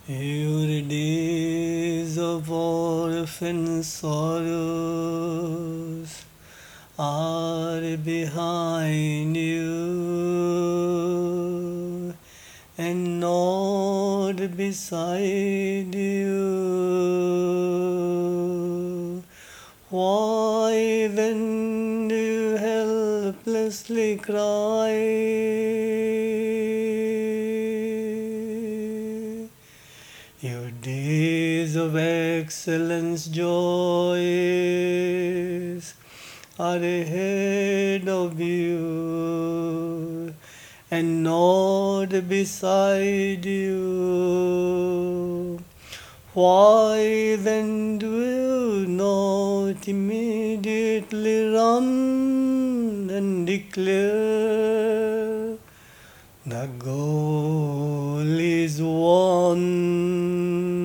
Your days of orphan sorrows are behind you and not beside you. Why then do you helplessly cry? Your days of excellence, joys are ahead of you and not beside you. Why then do you not immediately run and declare the goal is won?